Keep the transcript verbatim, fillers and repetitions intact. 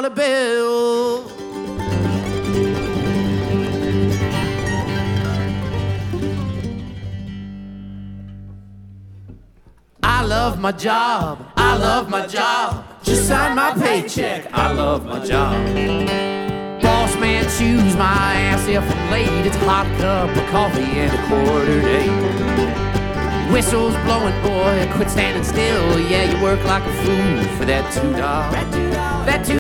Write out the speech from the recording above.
dollar bill. I love my job, I love my job. Just sign my paycheck, I love my job. Boss man, choose my ass if I'm late. It's a hot cup of coffee and a quarter day. Whistles blowing, boy, quit standing still. Yeah, you work like a fool for that two dollars. That two